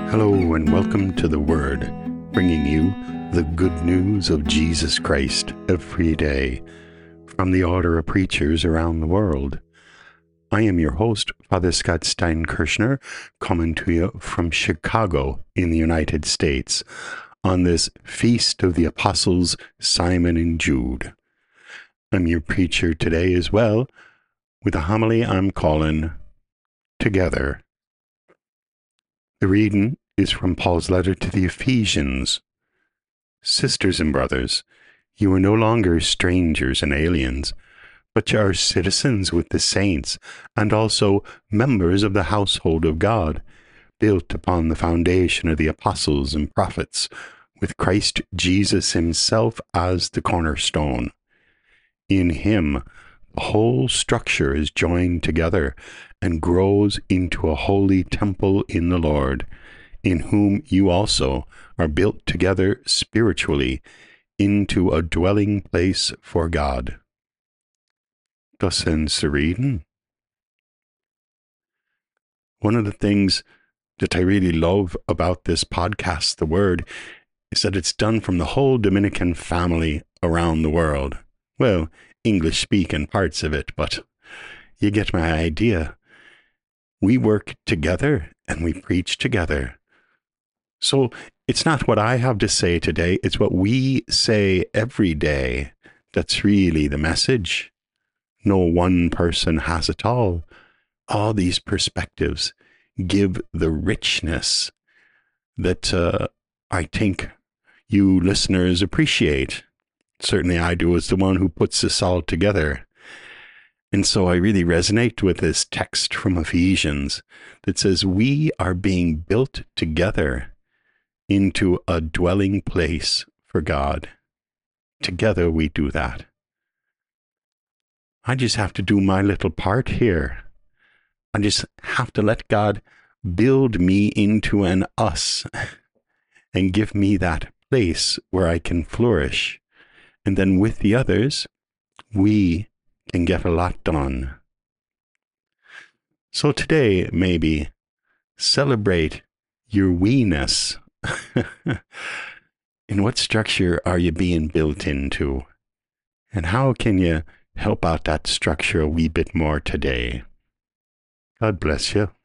Hello and welcome to The Word, bringing you the good news of Jesus Christ every day from the order of preachers around the world. I am your host, Father Scott Steinkirchner, coming to you from Chicago in the United States on this Feast of the Apostles Simon and Jude. I'm your preacher today as well, with a homily I'm calling Together. The reading is from Paul's letter to the Ephesians. Sisters and brothers, you are no longer strangers and aliens, but you are citizens with the saints, and also members of the household of God, built upon the foundation of the apostles and prophets, with Christ Jesus himself as the cornerstone. In him, the whole structure is joined together and grows into a holy temple in the Lord, in whom you also are built together spiritually into a dwelling place for God. Thus ends the reading. One of the things that I really love about this podcast, The Word, is that it's done from the whole Dominican family around the world. Well, English-speaking parts of it, but you get my idea. We work together and we preach together. So it's not what I have to say today, it's what we say every day that's really the message. No one person has it all. All these perspectives give the richness that I think you listeners appreciate. Certainly I do, as the one who puts this all together. And so I really resonate with this text from Ephesians that says we are being built together into a dwelling place for God. Together we do that. I just have to do my little part here. I just have to let God build me into an us and give me that place where I can flourish. And then with the others, we can get a lot done. So today, maybe, celebrate your we-ness. In what structure are you being built into? And how can you help out that structure a wee bit more today? God bless you.